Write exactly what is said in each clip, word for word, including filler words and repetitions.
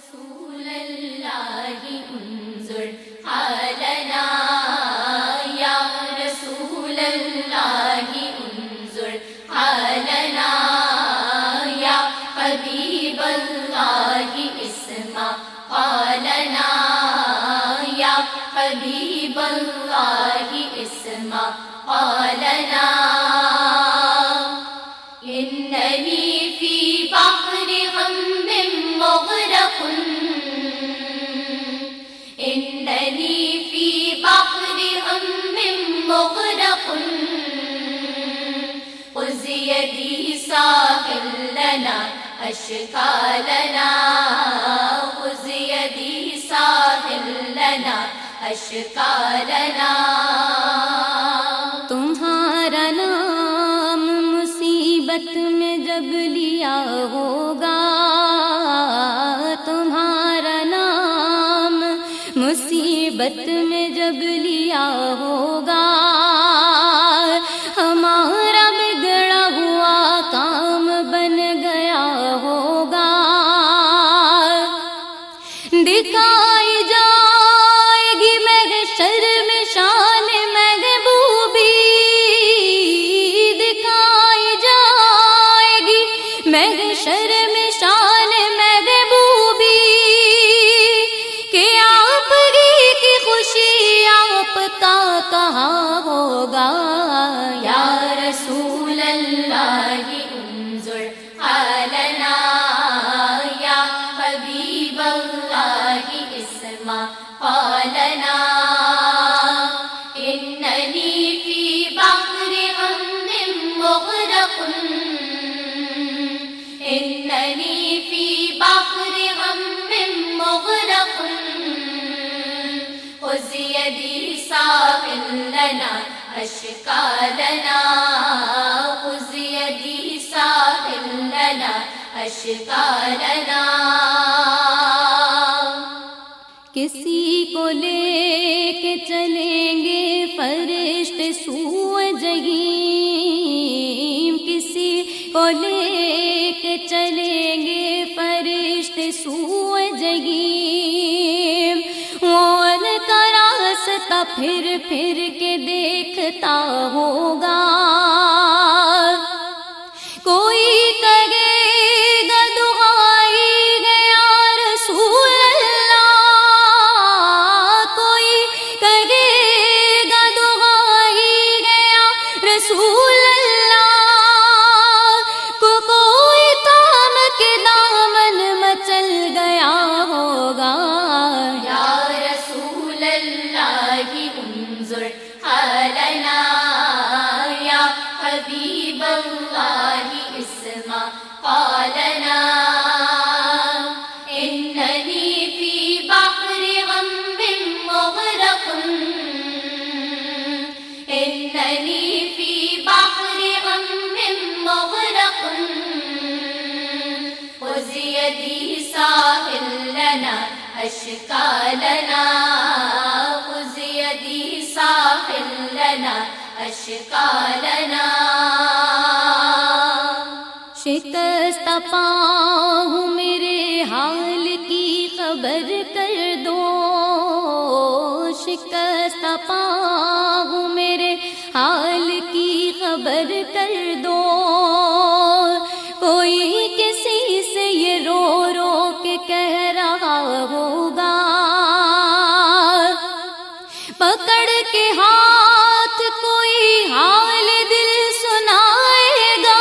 رسول اللہ انظر حالنا یا رسول اللہ انظر حالنا یا حبیب اللہ اسمع قالنا یا حبیب اللہ اسمع قالنا اننی فی بحر غم مغرق اننی فی بحر غم مغرق خذ یدی ساحل لنا اشکالنا خذ یدی ساحل لنا اشکالنا تمہارا نام مصیبت میں جب لیا ہوگا تمہارا نام مصیبت میں جب لیا ہوگا ہمارا بگڑا ہوا کام بن گیا ہوگا دکھائی جائے گی محشر میں شان محبوبی دکھائی جائے گی محشر میں شان محبوبی کہ آپ کی خوشی آپ کا کہاں ہوگا یا رسول اللہ انظر حالنا یا حبیب اللہ اسمع قالنا اننی فی بحر غم مغرق اننی فی بحر غم مغرق خذ یدی ساحل لنا اشکالنا خذ یدی ساحل لنا اشکالنا کسی کو لے کے چلیں گے فرشتے سوئے جحیم کسی کو لے کے چلیں گے فرشتے سوئے جحیم وہ ان کا راستہ پھر پھر کے دیکھتا ہوگا کوئی کہے گا دعائی گیا رسول اللہ کوئی کہے گا دعائی گیا رسول اللہ کو کوئی تام کے دامن مچل گیا ہوگا یا رسول اللہ انظر حالنا یا حبیب اللہ اسمع قالنا اننی فی بحر غم مغرق اننی فی بحر غم مغرق خذ یدی ساحل لنا اشکالنا خذ یدی ساحل لنا اشکالنا شکست پاؤں ہوں میرے حال کی خبر کر دو شکست پاؤں ہوں میرے حال کی خبر کر دو کوئی کسی سے یہ رو رو کے کہہ رہا ہوگا پکڑ کے ہاتھ کوئی حال دل سنائے گا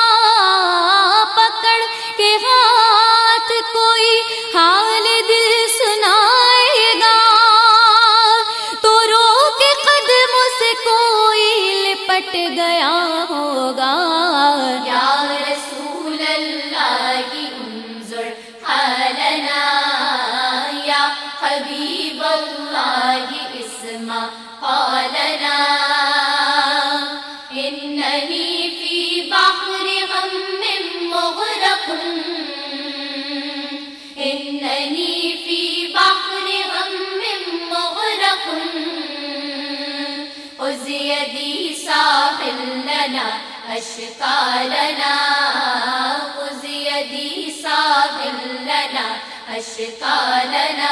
پکڑ کے ہاتھ کوئی حال دل سنائے گا تو رو کے قدموں سے کوئی لپٹ گیا ہوگا یا رسول اللہ انظر حالنا یا حبیب اللہ اسمع قالنا اننی فی بحر غم مغرق اننی فی بحر غم مغرق خذ یدی ساحل لنا اشکالنا خذ یدی ساحل لنا أشكالنا.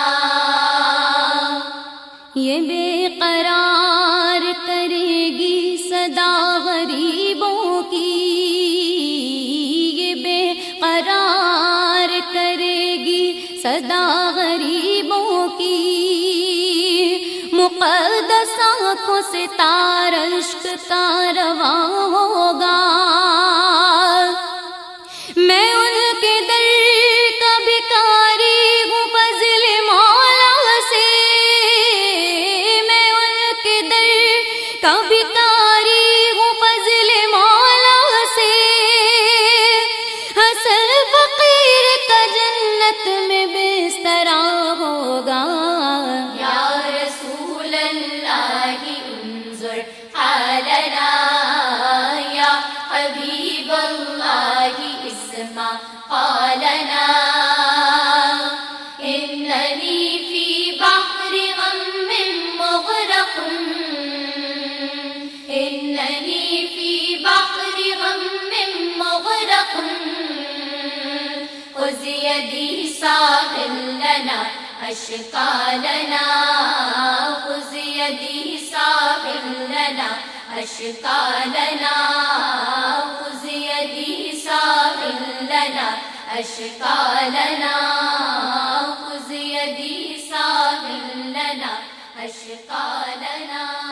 یہ بے قرار کرے گی صدا غریبوں کی، یہ بے قرار کرے گی صدا غریبوں کی، مقدس آنکھوں سے تار اشک کا رواں ہوگا، میں ان کے در کا بھکاری ہوں فضل مولا سے، میں ان کے در کا بھکاری ہوں فضل مولا سے، حسن فقیر کا جنت میں بسترا ہوگا. يا رسول الله انظر حالنا، يا حبيب الله اسمع قالنا، إنني في بحر غم مغرق، إنني في بحر غم مغرق، خذ يدي ساحل لنا أشكالنا، خذ يدي ساحل لنا أشكالنا، خذ يدي ساحل لنا أشكالنا، خذ يدي ساحل لنا أشكالنا.